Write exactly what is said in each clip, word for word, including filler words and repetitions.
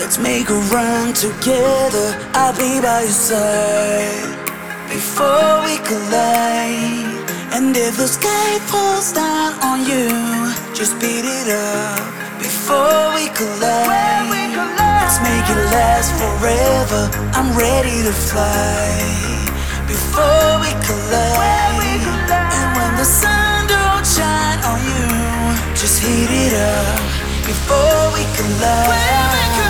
Let's make a run together, I'll be by your side before we collide. And if the sky falls down on you, just beat it up before we collide. Let's make it last forever, I'm ready to fly before we collide. And when the sun don't shine on you, just heat it up before we collide.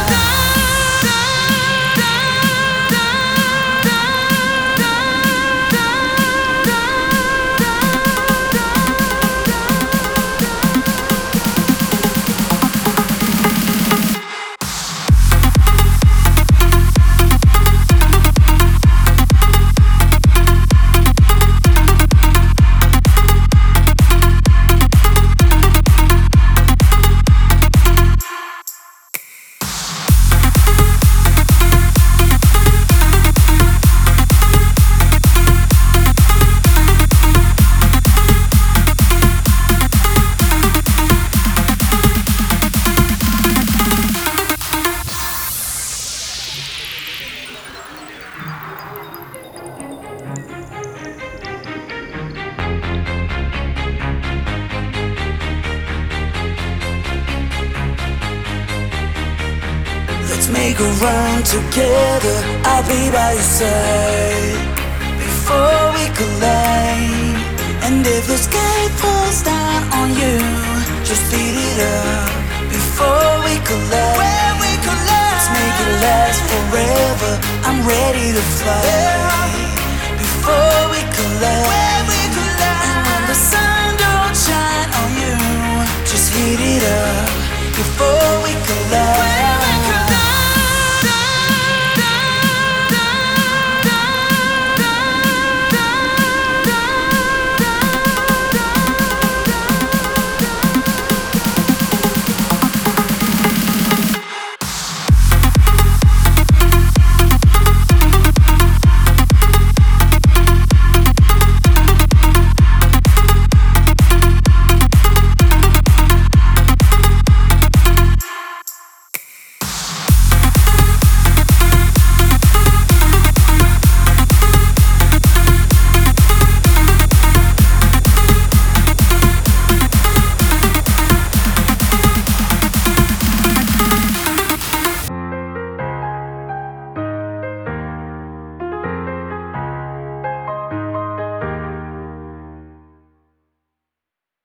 Let's make a run together, I'll be by your side before we collide. And if the sky falls down on you, just beat it up before we collide. Let's make it last forever, I'm ready to fly before we collide.